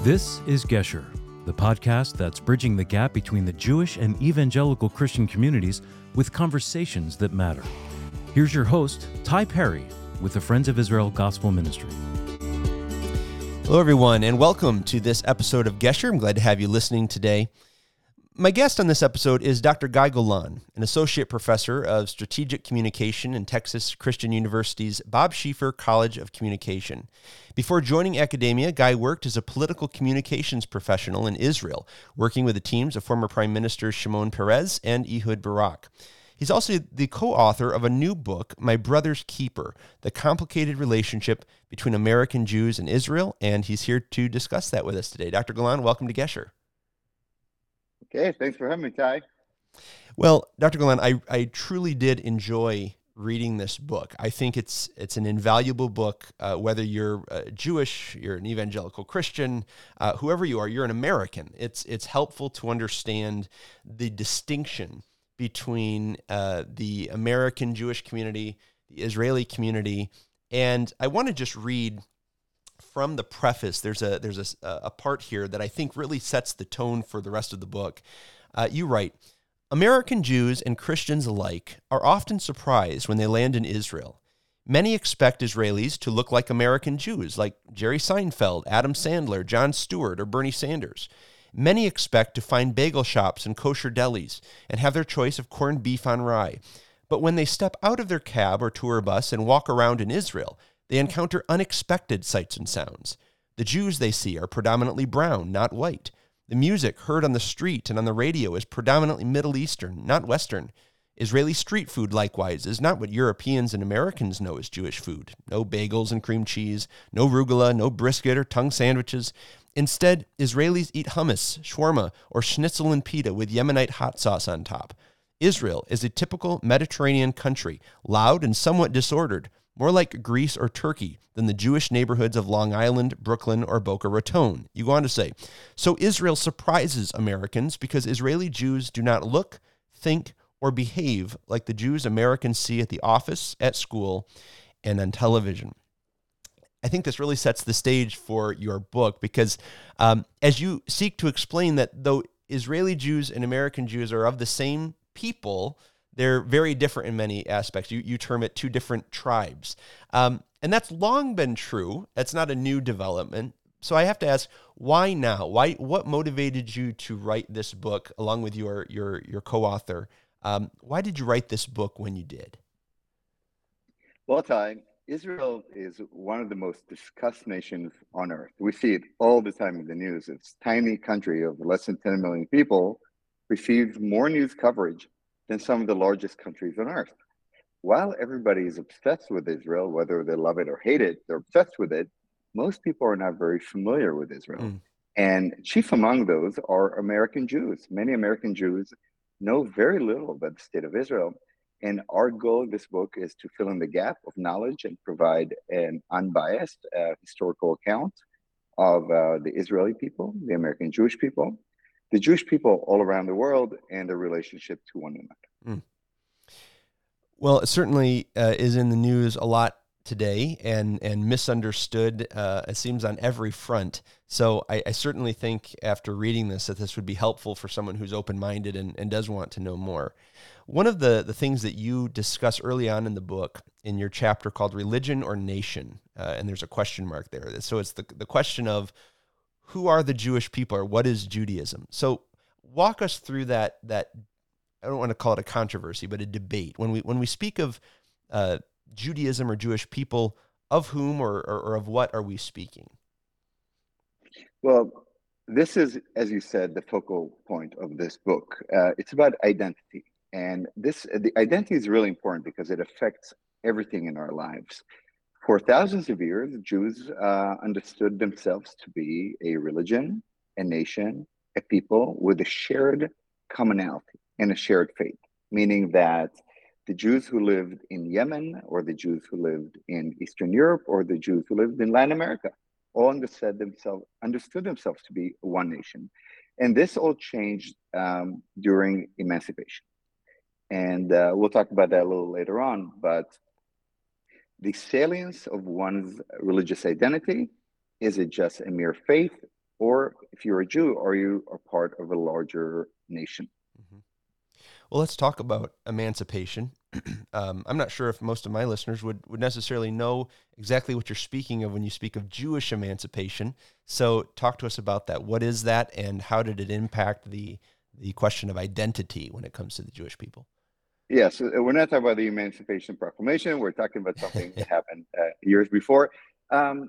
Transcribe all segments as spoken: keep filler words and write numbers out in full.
This is Gesher, the podcast that's bridging the gap between the Jewish and evangelical Christian communities with conversations that matter. Here's your host, Ty Perry, with the Friends of Israel Gospel Ministry. Hello, everyone, and welcome to this episode of Gesher. I'm glad to have you listening today. My guest on this episode is Doctor Guy Golan, an associate professor of strategic communication in Texas Christian University's Bob Schieffer College of Communication. Before joining academia, Guy worked as a political communications professional in Israel, working with the teams of former Prime Ministers Shimon Peres and Ehud Barak. He's also the co-author of a new book, My Brother's Keeper, The Complicated Relationship Between American Jews and Israel, and he's here to discuss that with us today. Doctor Golan, welcome to Gesher. Okay, thanks for having me, Ty. Well, Doctor Golan, I, I truly did enjoy reading this book. I think it's it's an invaluable book, uh, whether you're uh, Jewish, you're an evangelical Christian, uh, whoever you are, you're an American. It's it's helpful to understand the distinction between uh, the American Jewish community, the Israeli community, and I want to just read from the preface. There's a there's a, a part here that I think really sets the tone for the rest of the book. Uh, you write, American Jews and Christians alike are often surprised when they land in Israel. Many expect Israelis to look like American Jews, like Jerry Seinfeld, Adam Sandler, Jon Stewart, or Bernie Sanders. Many expect to find bagel shops and kosher delis and have their choice of corned beef on rye. But when they step out of their cab or tour bus and walk around in Israel, they encounter unexpected sights and sounds. The Jews they see are predominantly brown, not white. The music heard on the street and on the radio is predominantly Middle Eastern, not Western. Israeli street food, likewise, is not what Europeans and Americans know as Jewish food. No bagels and cream cheese, no rugula, no brisket or tongue sandwiches. Instead, Israelis eat hummus, shawarma, or schnitzel and pita with Yemenite hot sauce on top. Israel is a typical Mediterranean country, loud and somewhat disordered, more like Greece or Turkey than the Jewish neighborhoods of Long Island, Brooklyn, or Boca Raton. You go on to say, so Israel surprises Americans because Israeli Jews do not look, think, or behave like the Jews Americans see at the office, at school, and on television. I think this really sets the stage for your book because um, as you seek to explain that though Israeli Jews and American Jews are of the same people, they're very different in many aspects. You you term it two different tribes. Um, and that's long been true. That's not a new development. So I have to ask, why now? Why? What motivated you to write this book along with your your your co-author? Um, why did you write this book when you did? Well, Ty, Israel is one of the most discussed nations on earth. We see it all the time in the news. It's a tiny country of less than ten million people, receives more news coverage than some of the largest countries on earth. While everybody is obsessed with Israel, whether they love it or hate it, they're obsessed with it, most people are not very familiar with Israel. Mm. And chief among those are American Jews. Many American Jews know very little about the state of Israel. And our goal in this book is to fill in the gap of knowledge and provide an unbiased uh, historical account of uh, the Israeli people, the American Jewish people, the Jewish people all around the world, and their relationship to one another. Mm. Well, it certainly uh, is in the news a lot today and and misunderstood, uh, it seems, on every front. So I, I certainly think after reading this that this would be helpful for someone who's open-minded and, and does want to know more. One of the, the things that you discuss early on in the book in your chapter called Religion or Nation, uh, and there's a question mark there. So it's the, the question of who are the Jewish people, or what is Judaism? So walk us through that, that I don't want to call it a controversy, but a debate. When we when we speak of uh, Judaism or Jewish people, of whom or, or, or of what are we speaking? Well, this is, as you said, the focal point of this book. Uh, it's about identity. And this the identity is really important because it affects everything in our lives. For thousands of years, Jews uh, understood themselves to be a religion, a nation, a people with a shared commonality and a shared faith, meaning that the Jews who lived in Yemen, or the Jews who lived in Eastern Europe, or the Jews who lived in Latin America, all understood themselves, understood themselves to be one nation. And this all changed um, during emancipation. And uh, we'll talk about that a little later on, but the salience of one's religious identity, is it just a mere faith, Or if you're a Jew, are you a part of a larger nation? Mm-hmm. Well, let's talk about emancipation. um, I'm not sure if most of my listeners would, would necessarily know exactly what you're speaking of when you speak of Jewish emancipation. So talk to us about that. What is that, and how did it impact the the question of identity when it comes to the Jewish people? Yes, yeah, so we're not talking about the Emancipation Proclamation. We're talking about something that happened uh, years before. Um,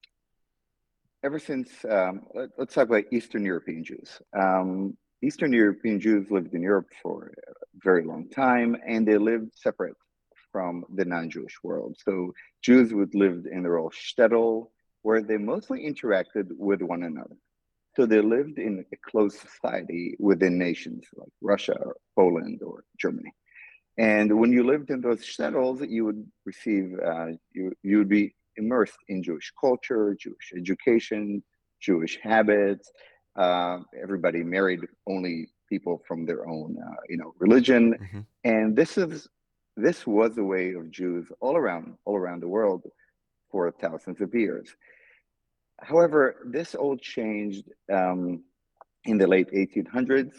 ever since, um, let, us talk about Eastern European Jews. Um, Eastern European Jews lived in Europe for a very long time, and they lived separate from the non-Jewish world. So Jews would live in their own shtetl, where they mostly interacted with one another. So they lived in a close society within nations like Russia, or Poland, or Germany. And when you lived in those shtetls, you would receive, uh, you, you would be immersed in Jewish culture, Jewish education, Jewish habits. Uh, everybody married only people from their own, uh, you know, religion. Mm-hmm. And this is this was the way of Jews all around, all around the world for thousands of years. However, this all changed um, in the late eighteen hundreds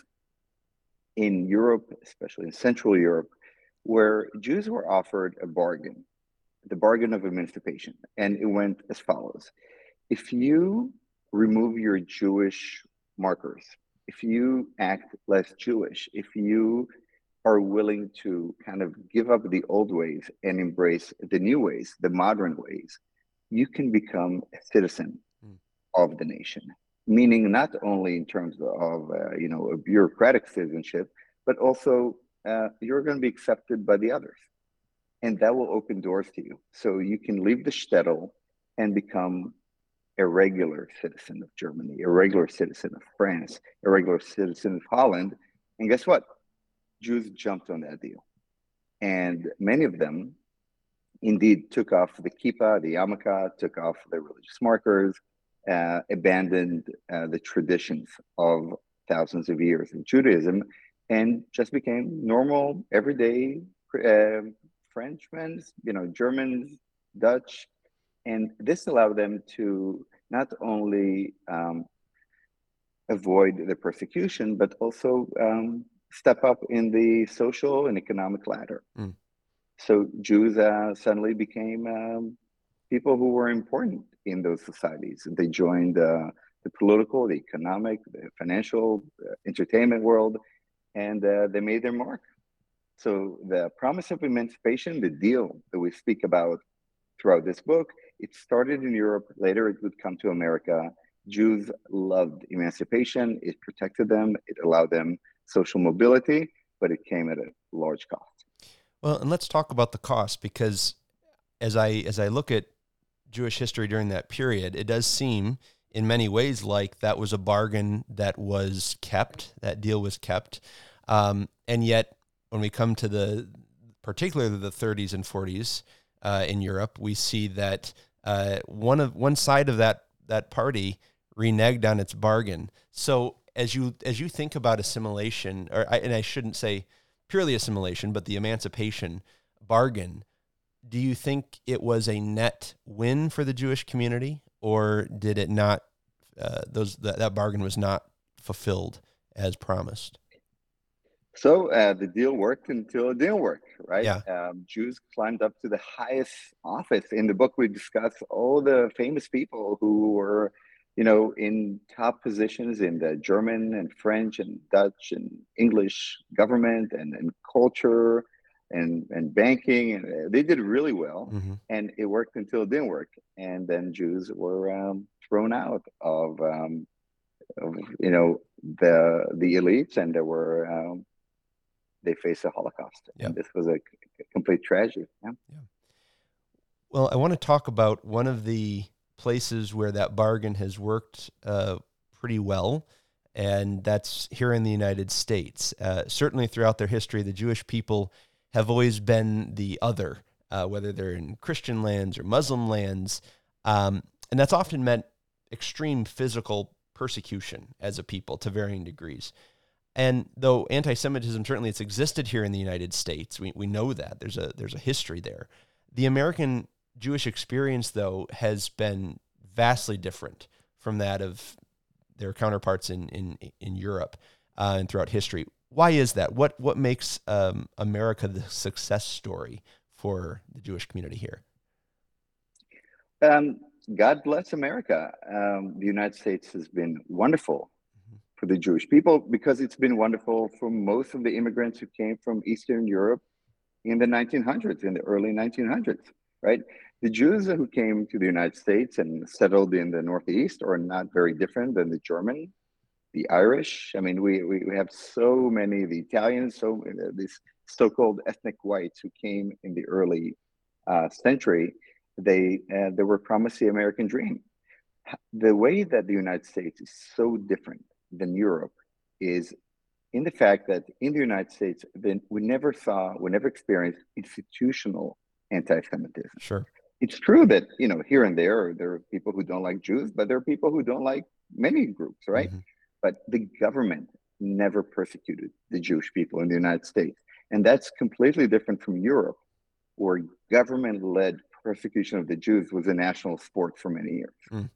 in Europe, especially in Central Europe, where Jews were offered a bargain, the bargain of emancipation. And it went as follows. If you remove your Jewish markers, if you act less Jewish, if you are willing to kind of give up the old ways and embrace the new ways, the modern ways, you can become a citizen mm. of the nation. Meaning not only in terms of, uh, you know, a bureaucratic citizenship, but also uh, you're going to be accepted by the others. And that will open doors to you. So you can leave the shtetl and become a regular citizen of Germany, a regular citizen of France, a regular citizen of Holland. And guess what? Jews jumped on that deal. And many of them indeed took off the kippah, the yarmulke, took off the religious markers, uh, abandoned uh, the traditions of thousands of years of Judaism, and just became normal, everyday uh, Frenchmen, you know, Germans, Dutch. And this allowed them to not only um, avoid the persecution, but also um, step up in the social and economic ladder. Mm. So Jews uh, suddenly became um, people who were important in those societies. They joined uh, the political, the economic, the financial, uh, entertainment world, and uh, they made their mark. So the promise of emancipation, the deal that we speak about throughout this book, it started in Europe. Later, it would come to America. Jews loved emancipation. It protected them. It allowed them social mobility, but it came at a large cost. Well, and let's talk about the cost, because as I as I look at Jewish history during that period, it does seem in many ways like that was a bargain that was kept, that deal was kept. Um, and yet, when we come to the, particularly the thirties and forties uh, in Europe, we see that uh, one of one side of that that party reneged on its bargain. So as you as you think about assimilation, or I, and I shouldn't say purely assimilation, but the emancipation bargain, do you think it was a net win for the Jewish community, or did it not? Uh, those that, that bargain was not fulfilled as promised. So uh, the deal worked until it didn't work, right? Yeah. Um, Jews climbed up to the highest office. In the book, we discuss all the famous people who were, you know, in top positions in the German and French and Dutch and English government and, and culture and, and banking. And they did really well. Mm-hmm. And it worked until it didn't work. And then Jews were um, thrown out of, um, of, you know, the the elites, and there were... Um, they faced a Holocaust. Yep. And this was a, a complete tragedy. Yeah? Yeah. Well, I want to talk about one of the places where that bargain has worked uh, pretty well, and that's here in the United States. Uh, certainly throughout their history, the Jewish people have always been the other, uh, whether they're in Christian lands or Muslim lands, um, and that's often meant extreme physical persecution as a people to varying degrees. And though anti-Semitism, certainly it's existed here in the United States, we we know that, there's a there's a history there. The American Jewish experience, though, has been vastly different from that of their counterparts in in in Europe uh, and throughout history. Why is that? What what makes um, America the success story for the Jewish community here? Um, God bless America. Um, the United States has been wonderful for the Jewish people because it's been wonderful for most of the immigrants who came from Eastern Europe in the nineteen hundreds, in the early nineteen hundreds, right? The Jews who came to the United States and settled in the Northeast are not very different than the German, the Irish. I mean, we, we, we have so many, the Italians, so uh, these so-called ethnic whites who came in the early uh, century, they, uh, they were promised the American dream. The way that the United States is so different than Europe is in the fact that in the United States, then we never saw, we never experienced institutional anti-Semitism. Sure. It's true that, you know, here and there, there are people who don't like Jews, but there are people who don't like many groups, right? Mm-hmm. But the government never persecuted the Jewish people in the United States. And that's completely different from Europe, where government-led persecution of the Jews was a national sport for many years. Mm.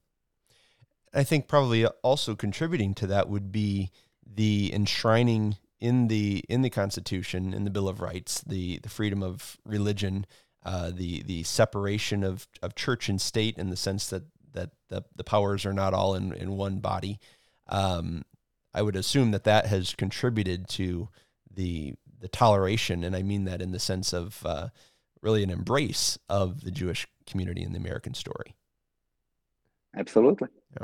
I think probably also contributing to that would be the enshrining in the in the Constitution, in the Bill of Rights, the the freedom of religion, uh, the the separation of, of church and state, in the sense that that the, the powers are not all in, in one body. Um, I would assume that that has contributed to the the toleration, and I mean that in the sense of uh, really an embrace of the Jewish community in the American story. Absolutely. Yeah.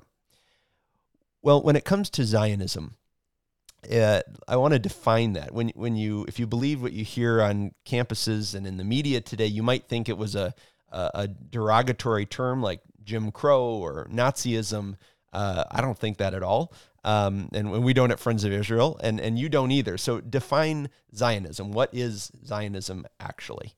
Well, when it comes to Zionism, uh, I want to define that. When when you, if you believe what you hear on campuses and in the media today, you might think it was a a, a derogatory term like Jim Crow or Nazism. Uh, I don't think that at all, um, and we don't at Friends of Israel, and and you don't either. So define Zionism. What is Zionism actually?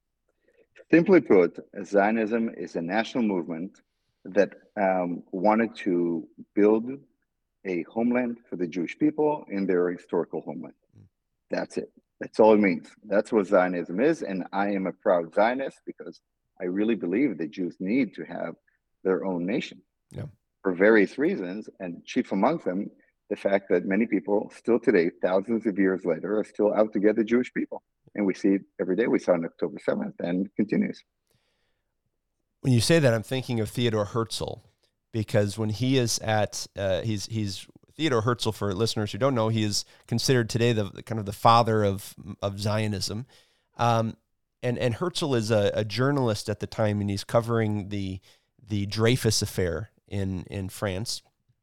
Simply put, Zionism is a national movement that um, wanted to build a homeland for the Jewish people in their historical homeland. That's it. That's all it means. That's what Zionism is. And I am a proud Zionist because I really believe that Jews need to have their own nation yeah. for various reasons. And chief among them, the fact that many people still today, thousands of years later, are still out to get the Jewish people. And we see it every day. We saw it on October seventh and it continues. When you say that, I'm thinking of Theodor Herzl, because when he is at, uh, he's he's Theodor Herzl, for listeners who don't know, he is considered today the, the kind of the father of of Zionism, um, and and Herzl is a, a journalist at the time, and he's covering the the Dreyfus affair in in France,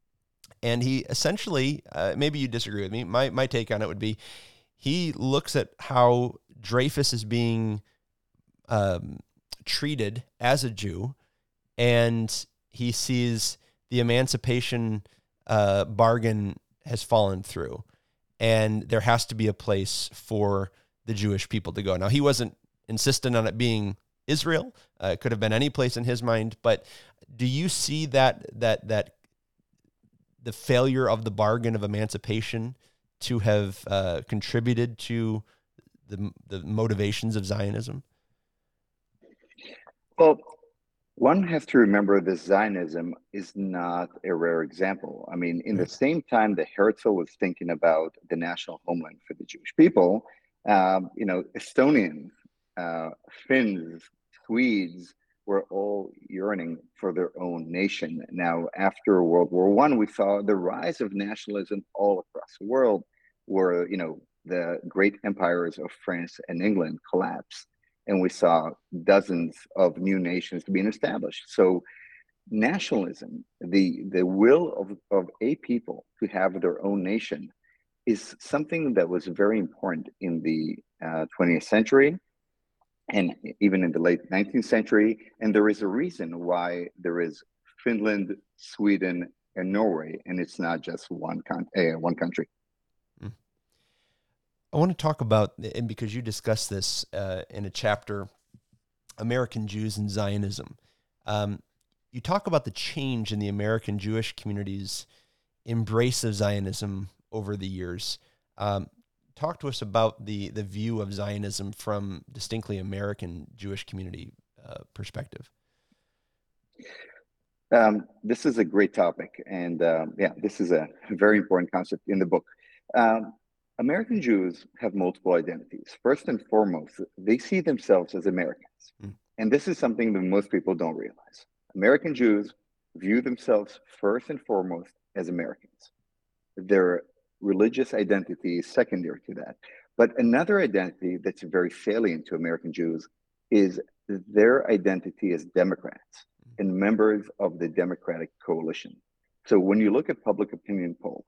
and he essentially, uh, maybe you disagree with me, my my take on it would be, he looks at how Dreyfus is being um, treated as a Jew, and he sees the emancipation uh, bargain has fallen through, and there has to be a place for the Jewish people to go. Now, he wasn't insistent on it being Israel. Uh, it could have been any place in his mind, but do you see that that that the failure of the bargain of emancipation to have uh, contributed to the the motivations of Zionism? Well, one has to remember that Zionism is not a rare example. I mean, in the same time that Herzl was thinking about the national homeland for the Jewish people, um, you know, Estonians, uh, Finns, Swedes were all yearning for their own nation. Now, after World War One, we saw the rise of nationalism all across the world, where, you know, the great empires of France and England collapsed. And we saw dozens of new nations being established. So nationalism, the, the will of, of a people to have their own nation, is something that was very important in the uh, twentieth century and even in the late nineteenth century. And there is a reason why there is Finland, Sweden, and Norway, and it's not just one, con- uh, one country. I want to talk about, and because you discussed this uh, in a chapter, American Jews and Zionism. Um, you talk about the change in the American Jewish community's embrace of Zionism over the years. Um, talk to us about the the view of Zionism from distinctly American Jewish community uh, perspective. Um, this is a great topic, and um, yeah, this is a very important concept in the book. Um, American Jews have multiple identities. First and foremost, they see themselves as Americans, Mm. and this is something that most people don't realize. American Jews view themselves first and foremost as Americans. Their religious identity is secondary to that. But another identity that's very salient to American Jews is their identity as Democrats and members of the Democratic coalition. So when you look at public opinion polls,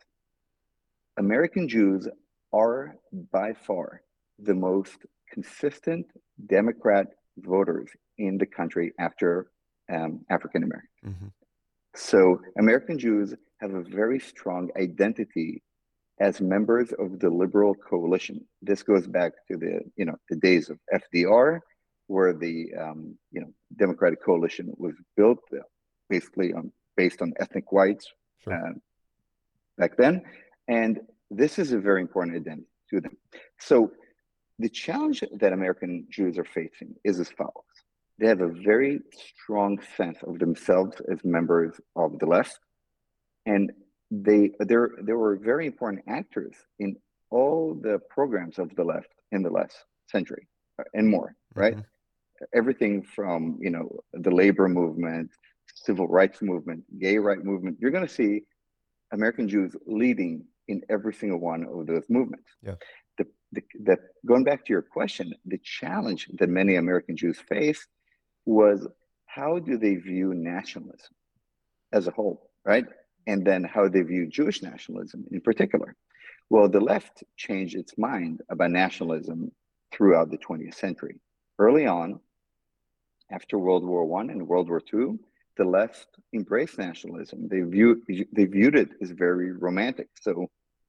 American Jews are by far the most consistent Democrat voters in the country after um, African Americans. Mm-hmm. So American Jews have a very strong identity as members of the liberal coalition. This goes back to the, you know, the days of F D R, where the, um, you know, Democratic coalition was built uh, basically on, based on ethnic whites Sure. uh, back then. And this is a very important identity to them. So the challenge that American Jews are facing is as follows. They have a very strong sense of themselves as members of the left, and they there there were very important actors in all the programs of the left in the last century and more, right? Mm-hmm. Everything from, you know, the labor movement, civil rights movement, gay rights movement. You're going to see American Jews leading in every single one of those movements. Yeah. The, the, the, going back to your question, the challenge that many American Jews faced was, how do they view nationalism as a whole, right? And then how they view Jewish nationalism in particular. Well, the left changed its mind about nationalism throughout the twentieth century. Early on, after World War One and World War Two, the left embraced nationalism. They viewed, they viewed it as very romantic. So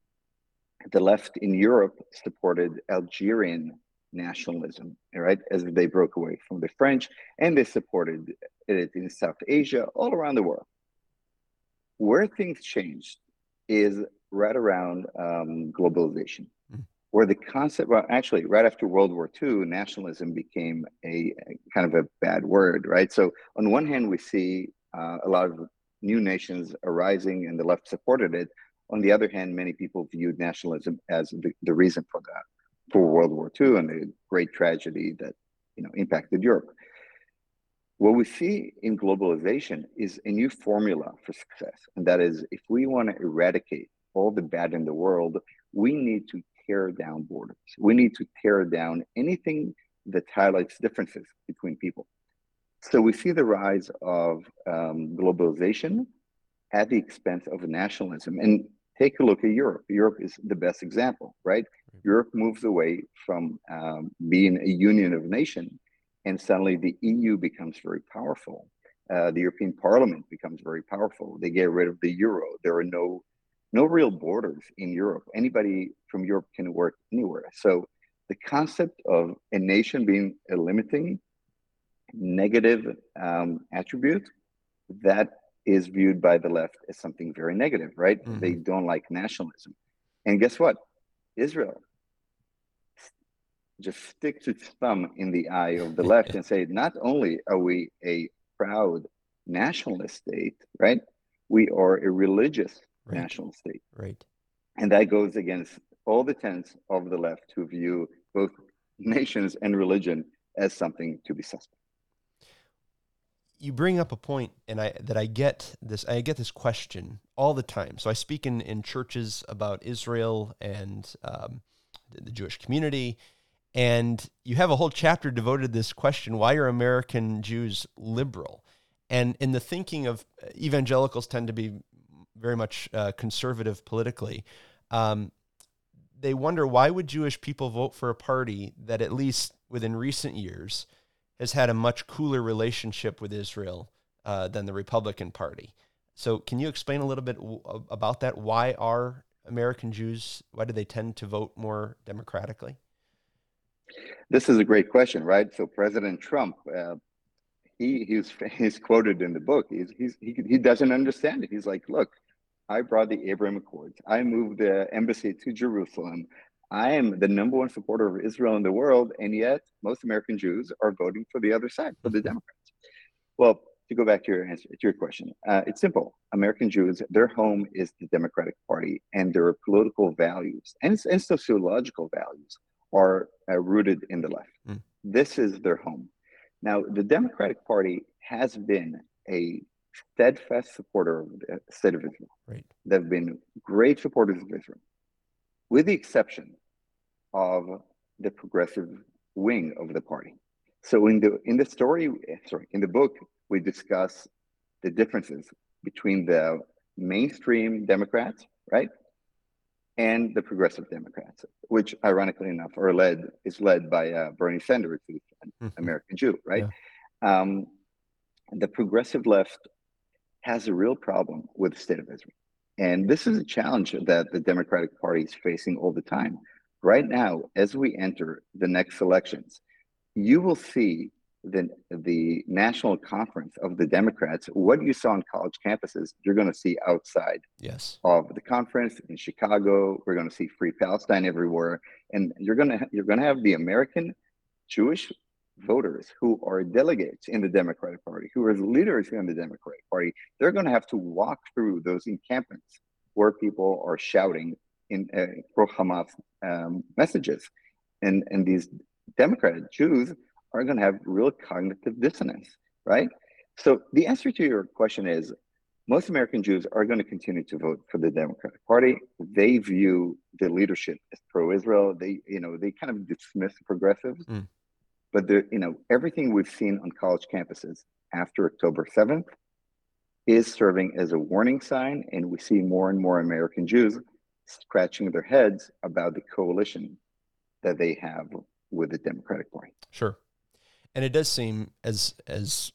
the left in Europe supported Algerian nationalism, right, as they broke away from the French, and they supported it in South Asia, all around the world. Where things changed is right around um, globalization, mm. where the concept, well, actually, right after World War Two, nationalism became a, a kind of a bad word, right? So on one hand, we see uh, a lot of new nations arising, and the left supported it. On the other hand, many people viewed nationalism as the, the reason for that, for World War Two and the great tragedy that, you know, impacted Europe. What we see in globalization is a new formula for success. And that is, if we want to eradicate all the bad in the world, we need to tear down borders. We need to tear down anything that highlights differences between people. So we see the rise of um, globalization at the expense of nationalism. And take a look at Europe. Europe is the best example, right? Europe moves away from um, being a union of nations, and suddenly the E U becomes very powerful. Uh, the European Parliament becomes very powerful. They get rid of the euro. There are no, no real borders in Europe. Anybody from Europe can work anywhere. So the concept of a nation being a limiting negative um, attribute, that is viewed by the left as something very negative, right? Mm-hmm. They don't like nationalism. And guess what? Israel just sticks its thumb in the eye of the left and say, not only are we a proud nationalist state, right? We are a religious right. national state. Right. And that goes against all the tenets of the left who view both nations and religion as something to be suspect. You bring up a point, and I that I get this. I get this question all the time. So I speak in, in churches about Israel and um, the Jewish community, and you have a whole chapter devoted to this question: why are American Jews liberal? And in the thinking of evangelicals, tend to be very much uh, conservative politically. Um, they wonder, why would Jewish people vote for a party that, at least within recent years, has had a much cooler relationship with Israel uh, than the Republican Party? So can you explain a little bit w- about that? Why are American Jews, why do they tend to vote more democratically? This is a great question, right? So President Trump, uh, he he's, he's quoted in the book. He's, he's, he, he doesn't understand it. He's like, look, I brought the Abraham Accords. I moved the embassy to Jerusalem. I am the number one supporter of Israel in the world, and yet most American Jews are voting for the other side, for the Democrats. Well, to go back to your answer to your question, uh, it's simple. American Jews, their home is the Democratic Party, and their political values and, and sociological values are uh, rooted in the left. Mm. This is their home. Now, the Democratic Party has been a steadfast supporter of the state of Israel. Right. They've been great supporters of Israel, with the exception of the progressive wing of the party. So in the in the story, sorry, in the book, we discuss the differences between the mainstream Democrats, right, and the progressive Democrats, which ironically enough are led is led by uh, Bernie Sanders, who's an mm-hmm. American Jew, right? Yeah. Um, the progressive left has a real problem with the state of Israel. And this is a challenge that the Democratic Party is facing all the time. Right now, as we enter the next elections, you will see the, the national conference of the Democrats. What you saw on college campuses, you're going to see outside yes. of the conference in Chicago. We're going to see Free Palestine everywhere. And you're going to you're going to have the American Jewish voters who are delegates in the Democratic Party, who are leaders in the Democratic Party. They're going to have to walk through those encampments where people are shouting in uh, pro-Hamas um, messages. And, and these Democratic Jews are going to have real cognitive dissonance, right? So the answer to your question is, most American Jews are going to continue to vote for the Democratic Party. They view the leadership as pro-Israel. They, you know, they kind of dismiss progressives. Mm. But the, you know, everything we've seen on college campuses after October seventh is serving as a warning sign, and we see more and more American Jews scratching their heads about the coalition that they have with the Democratic Party. Sure, and it does seem as as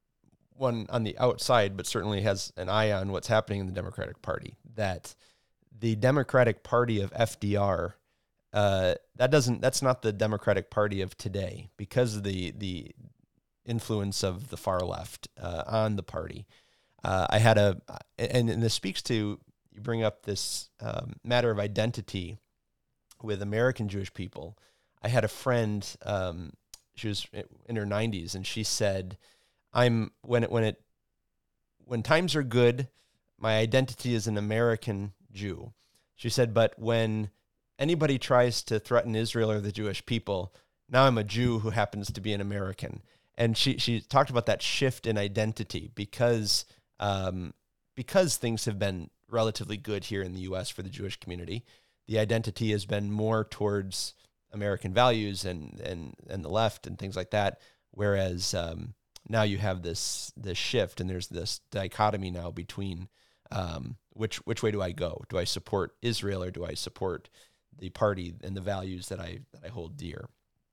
one on the outside, but certainly has an eye on what's happening in the Democratic Party, that the Democratic Party of F D R. Uh, that doesn't. That's not the Democratic Party of today, because of the the influence of the far left uh, on the party. Uh, I had a, and, and this speaks to, you bring up this um, matter of identity with American Jewish people. I had a friend. Um, she was in her nineties, and she said, "I'm when it when it when times are good, my identity is an American Jew." She said, "But when anybody tries to threaten Israel or the Jewish people, now I'm a Jew who happens to be an American." And she she talked about that shift in identity because um, because things have been relatively good here in the U S for the Jewish community. The identity has been more towards American values and and and the left and things like that. Whereas um, now you have this this shift, and there's this dichotomy now between um, which which way do I go? Do I support Israel, or do I support the party and the values that I that I hold dear?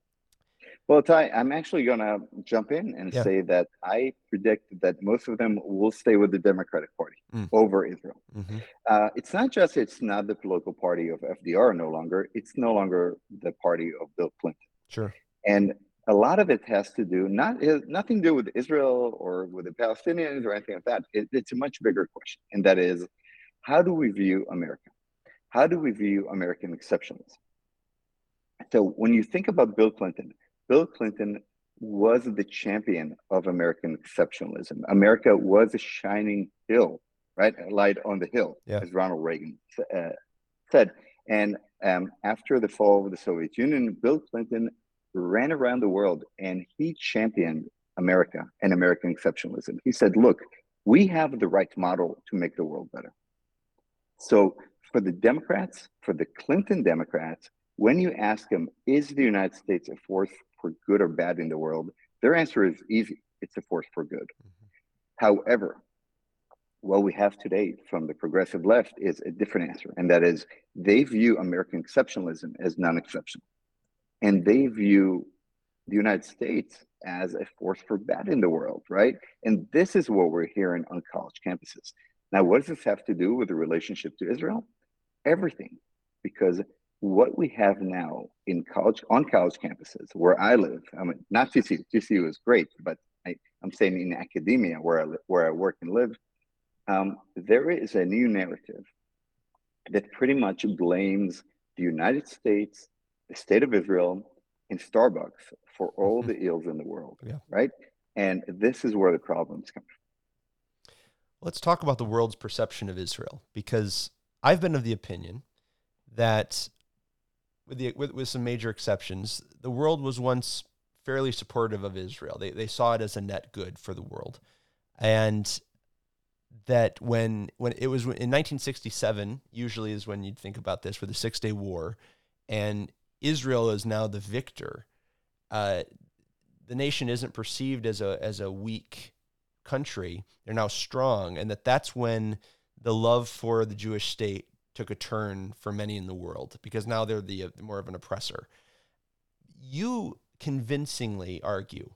Well, Ty, I'm actually going to jump in and yeah. say that I predict that most of them will stay with the Democratic Party mm. over Israel. Mm-hmm. Uh, it's not just it's not the political party of F D R no longer. It's no longer the party of Bill Clinton. Sure. And a lot of it has to do not nothing to do with Israel or with the Palestinians or anything like that. It, it's a much bigger question, and that is, how do we view America? How do we view American exceptionalism? So when you think about Bill Clinton, Bill Clinton was the champion of American exceptionalism. America was a shining hill, right? A light on the hill, yeah. as Ronald Reagan uh, said. And um, after the fall of the Soviet Union, Bill Clinton ran around the world and he championed America and American exceptionalism. He said, look, we have the right model to make the world better. So for the Democrats, for the Clinton Democrats, when you ask them, is the United States a force for good or bad in the world? Their answer is easy. It's a force for good. Mm-hmm. However, what we have today from the progressive left is a different answer. And that is, they view American exceptionalism as non-exceptional. And they view the United States as a force for bad in the world, right? And this is what we're hearing on college campuses. Now, what does this have to do with the relationship to Israel? Everything. Because what we have now in college, on college campuses where I live, I mean, not T C U, T C U is great, but I, I'm saying in academia where I, where I work and live, um, there is a new narrative that pretty much blames the United States, the state of Israel, and Starbucks for all the ills in the world, yeah. right? And this is where the problems come from. Let's talk about the world's perception of Israel, because I've been of the opinion that, with, the, with, with some major exceptions, the world was once fairly supportive of Israel. They, they saw it as a net good for the world. And that when when it was in nineteen sixty-seven, usually is when you'd think about this, for the Six-Day War, and Israel is now the victor, uh, the nation isn't perceived as a as a weak country. They're now strong, and that that's when the love for the Jewish state took a turn for many in the world, because now they're the uh, more of an oppressor. You convincingly argue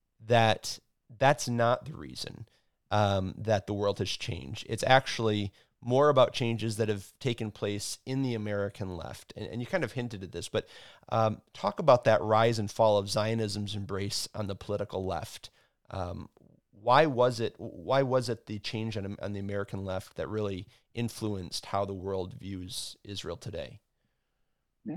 that that's not the reason um, that the world has changed. It's actually more about changes that have taken place in the American left. And, and you kind of hinted at this, but um, talk about that rise and fall of Zionism's embrace on the political left. Um, why was it, why was it the change on, on the American left that really influenced how the world views Israel today? Yeah.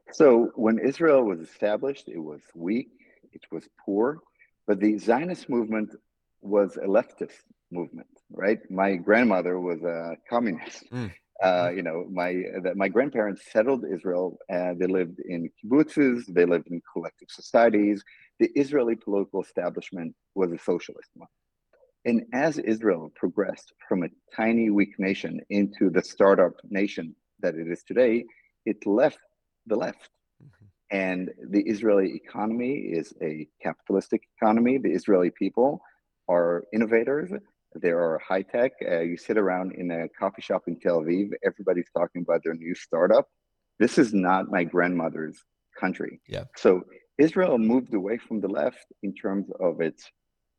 So when Israel was established, it was weak, it was poor, but the Zionist movement was a leftist movement, right? My grandmother was a communist. Mm. Uh, you know, my that my grandparents settled Israel, and they lived in kibbutzes, they lived in collective societies. The Israeli political establishment was a socialist one. And as Israel progressed from a tiny, weak nation into the startup nation that it is today, it left the left. Mm-hmm. And the Israeli economy is a capitalistic economy. The Israeli people are innovators. They are high tech. Uh, you sit around in a coffee shop in Tel Aviv, everybody's talking about their new startup. This is not my grandmother's country. Yeah. So Israel moved away from the left in terms of its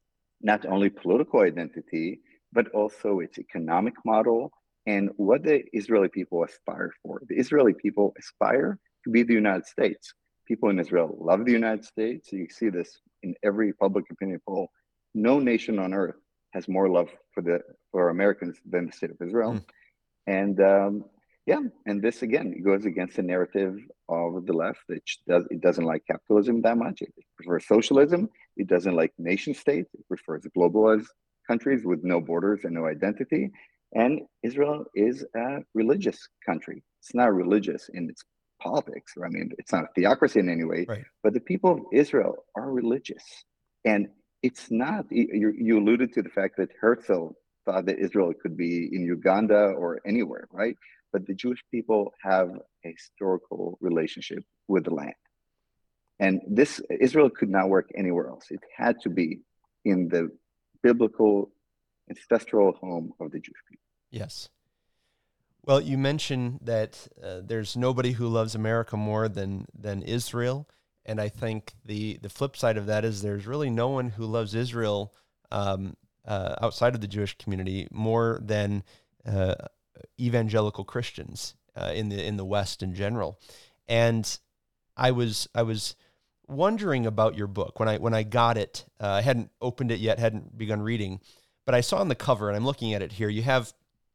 not only political identity, but also its economic model and what the Israeli people aspire for. The Israeli people aspire to be the United States. People in Israel love the United States. You see this in every public opinion poll. No nation on earth has more love for the for Americans than the state of Israel. Mm. And um, yeah, and this again goes against the narrative of the left. It does it doesn't like capitalism that much. It prefers socialism. It doesn't like nation states. It prefers globalized countries with no borders and no identity. And Israel is a religious country. It's not religious in its politics. I mean, it's not a theocracy in any way, right. But the people of Israel are religious. And it's not, you, you alluded to the fact that Herzl thought that Israel could be in Uganda or anywhere, right? But the Jewish people have a historical relationship with the land. And this, Israel could not work anywhere else. It had to be in the biblical ancestral home of the Jewish people. Yes. Well, you mentioned that uh, there's nobody who loves America more than than Israel, and I think the the flip side of that is there's really no one who loves Israel um, uh, outside of the Jewish community more than uh, evangelical Christians uh, in the in the West in general. And I was I was wondering about your book when I when I got it. Uh, I hadn't opened it yet, hadn't begun reading, but I saw on the cover, and I'm looking at it here. You have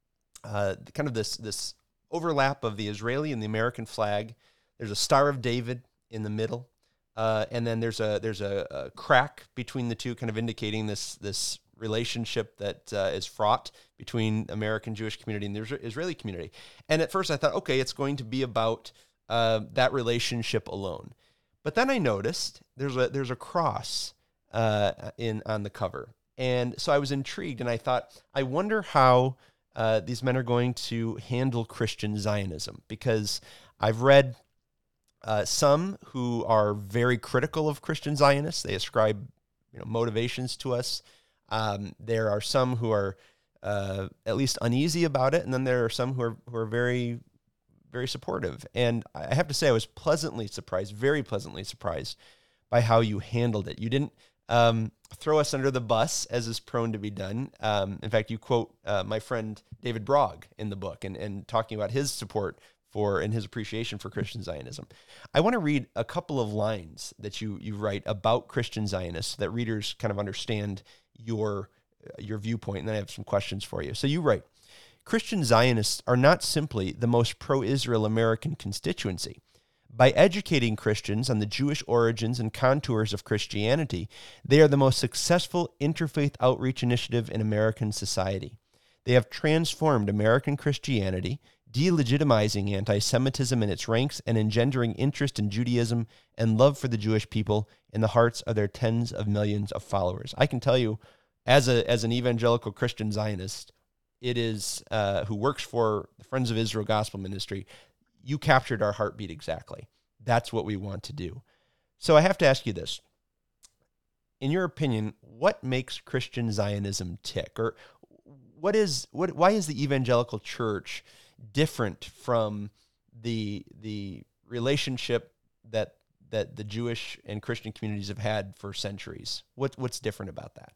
Uh, kind of this this overlap of the Israeli and the American flag. There's a Star of David in the middle, uh, and then there's a there's a, a crack between the two, kind of indicating this this relationship that uh, is fraught between American Jewish community and the Israeli community. And at first I thought, okay, it's going to be about uh, that relationship alone. But then I noticed there's a there's a cross uh, in on the cover, and so I was intrigued, and I thought, I wonder how Uh, these men are going to handle Christian Zionism, because I've read uh, some who are very critical of Christian Zionists. They ascribe, you know, motivations to us. Um, there are some who are uh, at least uneasy about it, and then there are some who are who are very, very supportive. And I have to say, I was pleasantly surprised, very pleasantly surprised by how you handled it. You didn't Um, throw us under the bus, as is prone to be done. Um, in fact, you quote uh, my friend David Brog in the book, and, and talking about his support for and his appreciation for Christian Zionism. I want to read a couple of lines that you you write about Christian Zionists so that readers kind of understand your your viewpoint, and then I have some questions for you. So you write, Christian Zionists are not simply the most pro-Israel American constituency, By educating Christians on the Jewish origins and contours of Christianity, they are the most successful interfaith outreach initiative in American society. They have transformed American Christianity, delegitimizing anti-Semitism in its ranks and engendering interest in Judaism and love for the Jewish people in the hearts of their tens of millions of followers. I can tell you, as a as an evangelical Christian Zionist, it is uh, who works for the Friends of Israel Gospel Ministry, you captured our heartbeat exactly. That's what we want to do. So I have to ask you this. In your opinion, what makes Christian Zionism tick? Or what is what why is the evangelical church different from the the relationship that that the Jewish and Christian communities have had for centuries? What what's different about that?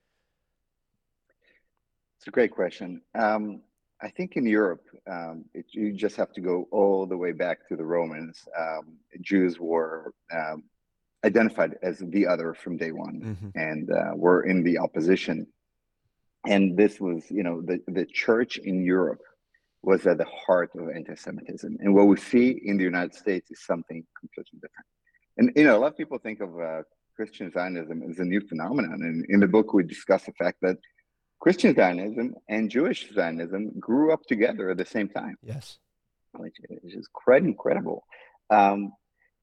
It's a great question. Um, I think in Europe, um, it, you just have to go all the way back to the Romans. Um, Jews were um, identified as the other from day one, mm-hmm. and uh, were in the opposition. And this was, you know, the, the church in Europe was at the heart of anti-Semitism. And what we see in the United States is something completely different. And, you know, a lot of people think of uh, Christian Zionism as a new phenomenon. And in the book, we discuss the fact that Christian Zionism and Jewish Zionism grew up together at the same time. Yes. Which is quite incredible. Um,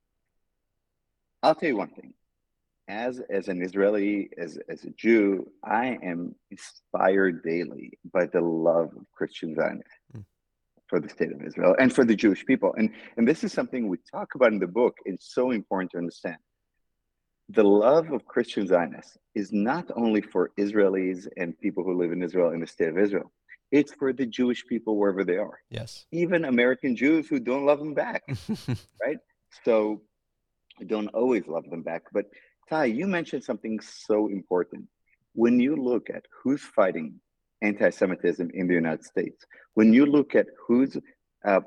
I'll tell you one thing. As, as an Israeli, as, as a Jew, I am inspired daily by the love of Christian Zionism mm. for the state of Israel and for the Jewish people. And, and this is something we talk about in the book. It's so important to understand. The love of Christian Zionists is not only for Israelis and people who live in Israel in the state of Israel. It's for the Jewish people wherever they are. Yes. Even American Jews who don't love them back, right? So don't always love them back. But Ty, you mentioned something so important. When you look at who's fighting anti-Semitism in the United States, when you look at who's uh,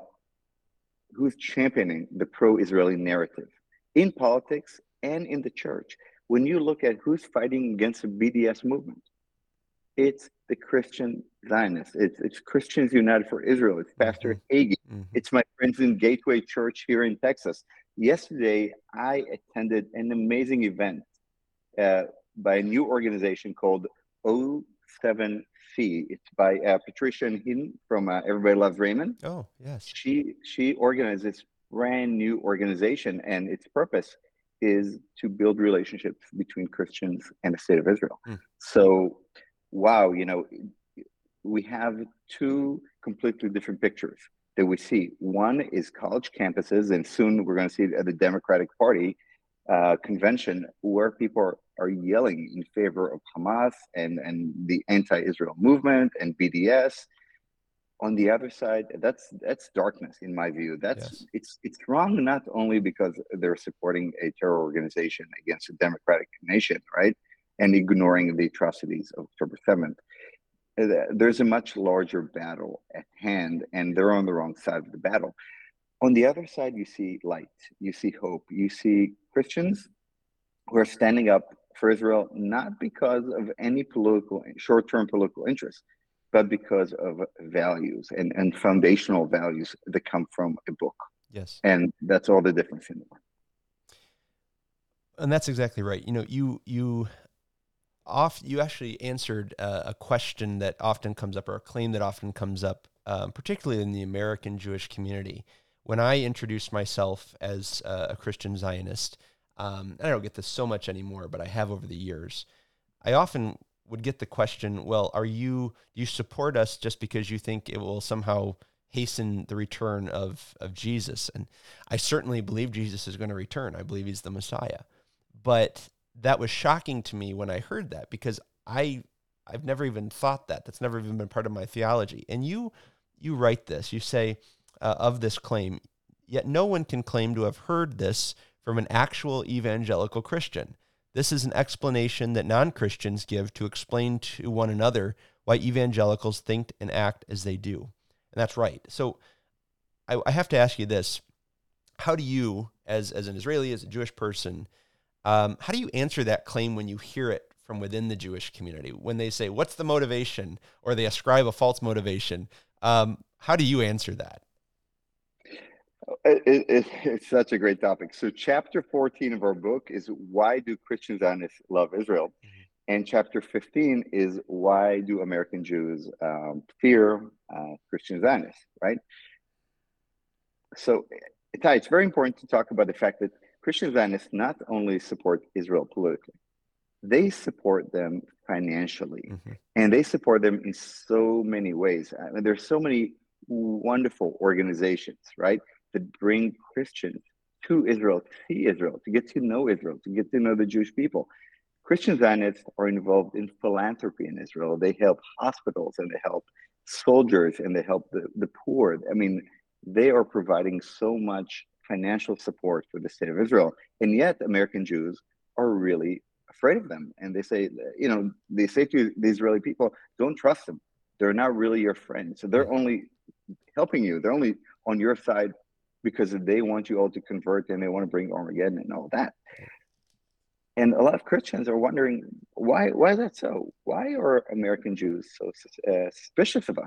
who's championing the pro-Israeli narrative in politics and in the church, when you look at who's fighting against the B D S movement, it's the Christian Zionists. It's, it's Christians United for Israel. It's Pastor mm-hmm. Hagee. Mm-hmm. It's my friends in Gateway Church here in Texas. Yesterday, I attended an amazing event uh, by a new organization called O seven C. It's by uh, Patricia Hidden from uh, Everybody Loves Raymond. Oh, yes. She, she organized this brand new organization, and its purpose is to build relationships between Christians and the state of Israel. Mm. So, wow, you know, we have two completely different pictures that we see. One is college campuses, and soon we're going to see it at the Democratic Party uh, convention, where people are, are yelling in favor of Hamas and, and the anti-Israel movement and B D S. On the other side, that's that's darkness in my view. That's yes. it's it's wrong not only because they're supporting a terror organization against a democratic nation, right, and ignoring the atrocities of October seventh. There's a much larger battle at hand, and they're on the wrong side of the battle. On the other side, you see light, you see hope, you see Christians who are standing up for Israel, not because of any political short-term political interest, but because of values and, and foundational values that come from a book. Yes. And that's all the difference in the book. And that's exactly right. You know, you you off you actually answered uh, a question that often comes up, or a claim that often comes up, um, particularly in the American Jewish community. When I introduce myself as uh, a Christian Zionist, um, and I don't get this so much anymore, but I have over the years, I often would get the question, well, are you, do you support us just because you think it will somehow hasten the return of, of Jesus? And I certainly believe Jesus is going to return. I believe he's the Messiah. But that was shocking to me when I heard that, because I, I've never even thought that. That's never even been part of my theology. And you, you write this, you say uh, of this claim, yet no one can claim to have heard this from an actual evangelical Christian. This is an explanation that non-Christians give to explain to one another why evangelicals think and act as they do. And that's right. So I, I have to ask you this. How do you, as, as an Israeli, as a Jewish person, um, how do you answer that claim when you hear it from within the Jewish community? When they say, what's the motivation? Or they ascribe a false motivation. Um, how do you answer that? It, it, it- it's such a great topic. So, chapter fourteen of our book is why do Christian Zionists love Israel? And chapter fifteen is why do American Jews um, fear uh, Christian Zionists, right? So, Ty, it's very important to talk about the fact that Christian Zionists not only support Israel politically, they support them financially, Mm-hmm. and they support them in so many ways. I mean, there's so many wonderful organizations, right, that bring Christians to Israel, to see Israel, to get to know Israel, to get to know the Jewish people. Christian Zionists are involved in philanthropy in Israel. They help hospitals and they help soldiers and they help the, the poor. I mean, they are providing so much financial support for the state of Israel. And yet American Jews are really afraid of them. And they say, you know, they say to the Israeli people, don't trust them. They're not really your friends. So they're only helping you. They're only on your side because they want you all to convert and they want to bring Armageddon and all that. And a lot of Christians are wondering, why why is that so? Why are American Jews so uh, suspicious of us?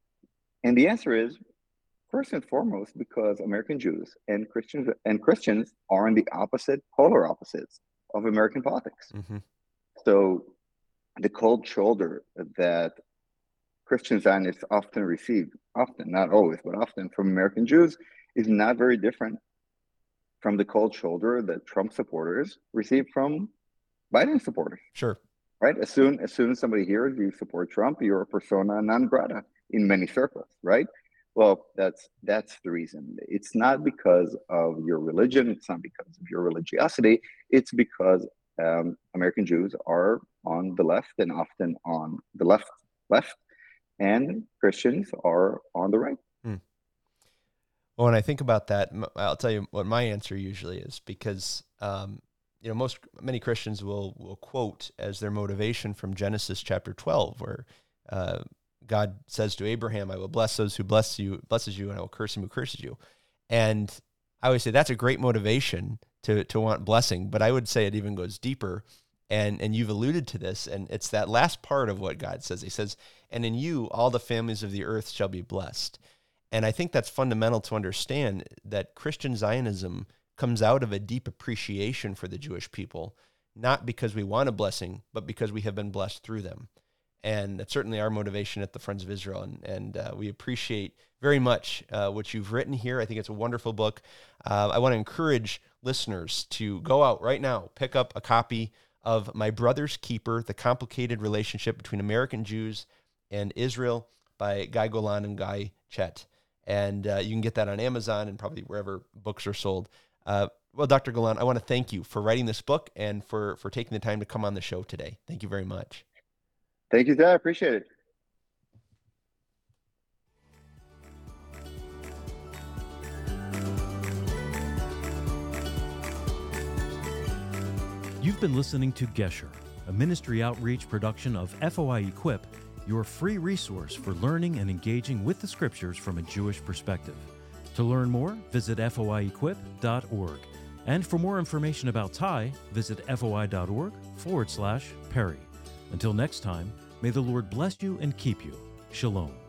And the answer is, first and foremost, because American Jews and Christians and Christians are on the opposite, polar opposites of American politics. Mm-hmm. So the cold shoulder that Christian Zionists often receive, often, not always, but often from American Jews, is not very different from the cold shoulder that Trump supporters receive from Biden supporters. Sure. Right? As soon as soon as somebody hears you support Trump, you're a persona non grata in many circles, right? Well, that's that's the reason. It's not because of your religion. It's not because of your religiosity. It's because um, American Jews are on the left and often on the left, left, and Christians are on the right. Hmm. Well, when I think about that, I'll tell you what my answer usually is, because um, you know, most many Christians will will quote as their motivation from Genesis chapter twelve, where uh, God says to Abraham, "I will bless those who bless you, blesses you, and I will curse him who curses you." And I always say that's a great motivation to to want blessing, but I would say it even goes deeper. And and you've alluded to this, and it's that last part of what God says. He says, "And in you, all the families of the earth shall be blessed." And I think that's fundamental to understand, that Christian Zionism comes out of a deep appreciation for the Jewish people, not because we want a blessing, but because we have been blessed through them. And that's certainly our motivation at the Friends of Israel. And, and uh, we appreciate very much uh, what you've written here. I think it's a wonderful book. Uh, I want to encourage listeners to go out right now, pick up a copy of My Brother's Keeper, The Complicated Relationship Between American Jews and Israel by Guy Golan and Guy Chet. And uh, you can get that on Amazon and probably wherever books are sold. Uh, well, Doctor Golan, I want to thank you for writing this book and for, for taking the time to come on the show today. Thank you very much. Thank you, Dad. I appreciate it. You've been listening to Gesher, a ministry outreach production of F O I Equip, your free resource for learning and engaging with the scriptures from a Jewish perspective. To learn more, visit F O I equip dot org. And for more information about Ty, visit foi.org forward slash Perry. Until next time, may the Lord bless you and keep you. Shalom.